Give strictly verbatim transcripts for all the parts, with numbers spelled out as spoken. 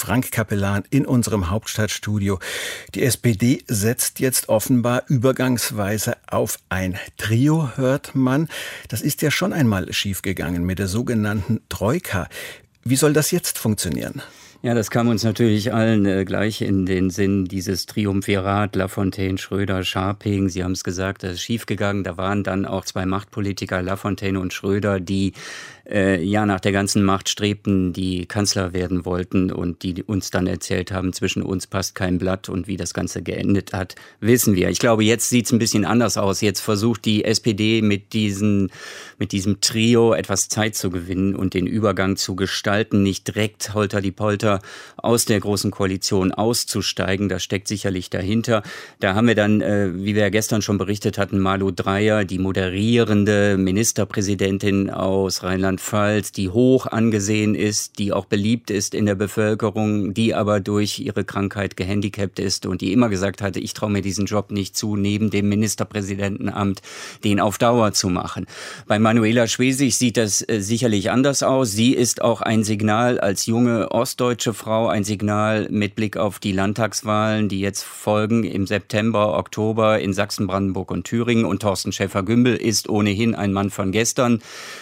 Frank Capellan in unserem Hauptstadtstudio. Die S P D setzt jetzt offenbar übergangsweise auf ein Trio, hört man. Das ist ja schon einmal schiefgegangen mit der sogenannten Troika. Wie soll das jetzt funktionieren? Ja, das kam uns natürlich allen äh, gleich in den Sinn, dieses Triumvirat, Lafontaine, Schröder, Scharping. Sie haben es gesagt, das ist schiefgegangen. Da waren dann auch zwei Machtpolitiker, Lafontaine und Schröder, die äh, ja nach der ganzen Macht strebten, die Kanzler werden wollten und die uns dann erzählt haben, zwischen uns passt kein Blatt, und wie das Ganze geendet hat, wissen wir. Ich glaube, jetzt sieht es ein bisschen anders aus. Jetzt versucht die S P D mit diesen, mit diesem Trio etwas Zeit zu gewinnen und den Übergang zu gestalten, nicht direkt holter die Polter aus der Großen Koalition auszusteigen. Das steckt sicherlich dahinter. Da haben wir dann, äh, wie wir ja gestern schon berichtet hatten, Malu Dreyer, die moderierende Ministerpräsidentin aus Rheinland-Pfalz, die hoch angesehen ist, die auch beliebt ist in der Bevölkerung, die aber durch ihre Krankheit gehandicapt ist und die immer gesagt hatte, ich traue mir diesen Job nicht zu, neben dem Ministerpräsidentenamt den auf Dauer zu machen. Bei Manuela Schwesig sieht das äh, sicherlich anders aus. Sie ist auch ein Signal als junge ostdeutsche Frau, ein Signal mit Blick auf die Landtagswahlen, die jetzt folgen im September, Oktober in Sachsen, Brandenburg und Thüringen. Und Thorsten Schäfer-Gümbel ist ohnehin ein Mann von gestern.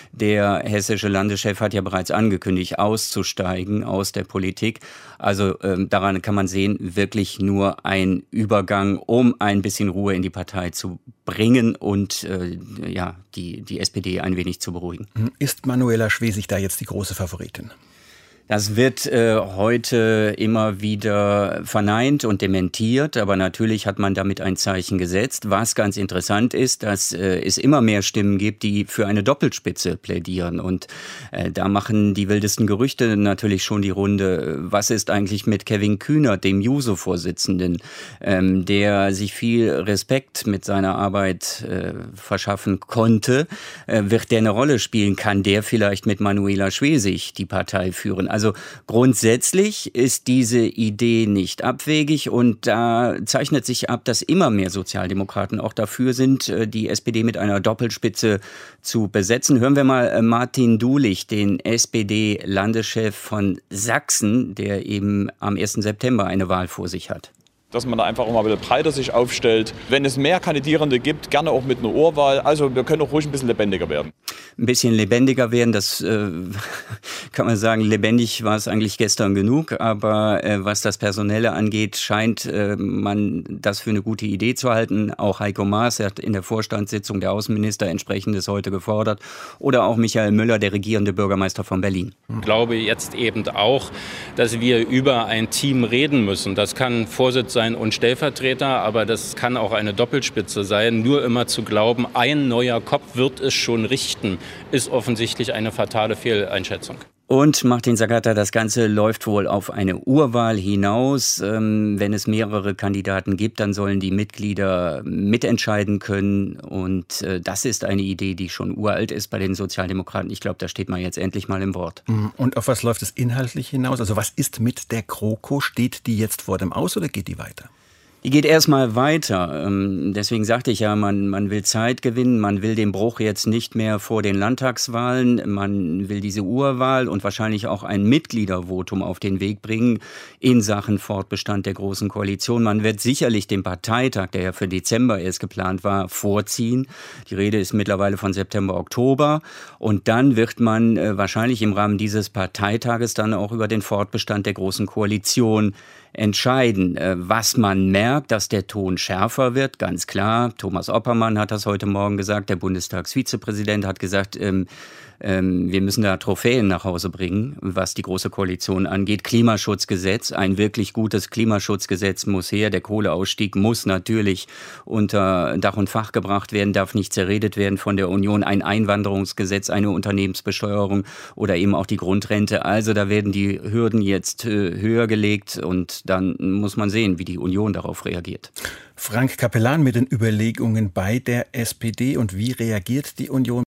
Der hessische Landeschef hat ja bereits angekündigt, auszusteigen aus der Politik. Also ähm, daran kann man sehen, wirklich nur ein Übergang, um ein bisschen Ruhe in die Partei zu bringen und äh, ja, die, die S P D ein wenig zu beruhigen. Ist Manuela Schwesig da jetzt die große Favoritin? Das wird äh, heute immer wieder verneint und dementiert, aber natürlich hat man damit ein Zeichen gesetzt. Was ganz interessant ist, dass äh, es immer mehr Stimmen gibt, die für eine Doppelspitze plädieren, und äh, da machen die wildesten Gerüchte natürlich schon die Runde. Was ist eigentlich mit Kevin Kühnert, dem Juso-Vorsitzenden, ähm, der sich viel Respekt mit seiner Arbeit äh, verschaffen konnte? Äh, wird der eine Rolle spielen? Kann der vielleicht mit Manuela Schwesig die Partei führen? Also grundsätzlich ist diese Idee nicht abwegig, und da zeichnet sich ab, dass immer mehr Sozialdemokraten auch dafür sind, die S P D mit einer Doppelspitze zu besetzen. Hören wir mal Martin Dulich, den S P D-Landeschef von Sachsen, der eben am ersten September eine Wahl vor sich hat. Dass man da einfach auch mal ein bisschen breiter sich aufstellt. Wenn es mehr Kandidierende gibt, gerne auch mit einer Urwahl. Also wir können auch ruhig ein bisschen lebendiger werden. Ein bisschen lebendiger werden, das äh, kann man sagen, lebendig war es eigentlich gestern genug. Aber äh, was das Personelle angeht, scheint äh, man das für eine gute Idee zu halten. Auch Heiko Maas hat in der Vorstandssitzung der Außenminister entsprechendes heute gefordert. Oder auch Michael Müller, der regierende Bürgermeister von Berlin. Ich glaube jetzt eben auch, dass wir über ein Team reden müssen. Das kann Vorsitz sein und Stellvertreter, aber das kann auch eine Doppelspitze sein. Nur immer zu glauben, ein neuer Kopf wird es schon richten, ist offensichtlich eine fatale Fehleinschätzung. Und Martin Sagata, das Ganze läuft wohl auf eine Urwahl hinaus. Ähm, wenn es mehrere Kandidaten gibt, dann sollen die Mitglieder mitentscheiden können. Und äh, das ist eine Idee, die schon uralt ist bei den Sozialdemokraten. Ich glaube, da steht man jetzt endlich mal im Wort. Und auf was läuft es inhaltlich hinaus? Also was ist mit der GroKo? Steht die jetzt vor dem Aus oder geht die weiter? Die geht erstmal weiter. Deswegen sagte ich ja, man, man will Zeit gewinnen, man will den Bruch jetzt nicht mehr vor den Landtagswahlen, man will diese Urwahl und wahrscheinlich auch ein Mitgliedervotum auf den Weg bringen in Sachen Fortbestand der Großen Koalition. Man wird sicherlich den Parteitag, der ja für Dezember erst geplant war, vorziehen. Die Rede ist mittlerweile von September, Oktober, und dann wird man wahrscheinlich im Rahmen dieses Parteitages dann auch über den Fortbestand der Großen Koalition entscheiden. Was man merkt, dass der Ton schärfer wird, ganz klar. Thomas Oppermann hat das heute Morgen gesagt, der Bundestagsvizepräsident hat gesagt, ähm, ähm, wir müssen da Trophäen nach Hause bringen, was die Große Koalition angeht. Klimaschutzgesetz, ein wirklich gutes Klimaschutzgesetz muss her. Der Kohleausstieg muss natürlich unter Dach und Fach gebracht werden, darf nicht zerredet werden von der Union. Ein Einwanderungsgesetz, eine Unternehmensbesteuerung oder eben auch die Grundrente. Also da werden die Hürden jetzt äh, höher gelegt, und dann muss man sehen, wie die Union darauf reagiert. Frank Capellan mit den Überlegungen bei der S P D, und wie reagiert die Union?